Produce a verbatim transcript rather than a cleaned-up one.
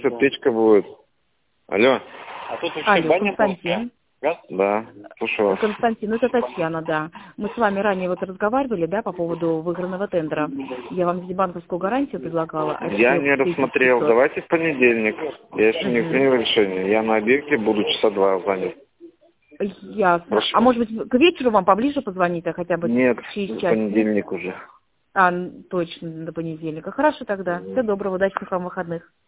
Печка будет. Алло. А тут вообще Алло, баня Константин. плоская. Да, слушаю вас. Константин, ну это Татьяна, да. Мы с вами ранее вот разговаривали, да, по поводу выигранного тендера. Я вам здесь банковскую гарантию предлагала. а Я счет не тысяча рассмотрел. пятьсот. Давайте в понедельник. Я еще не Мгм. принял решение. Я на объекте буду часа два занят. Ясно. Хорошо. А может быть, к вечеру вам поближе позвонить, а хотя бы Нет, через в час? понедельник уже. А, н- точно, до понедельника. Хорошо тогда. Всего доброго, удачных вам выходных.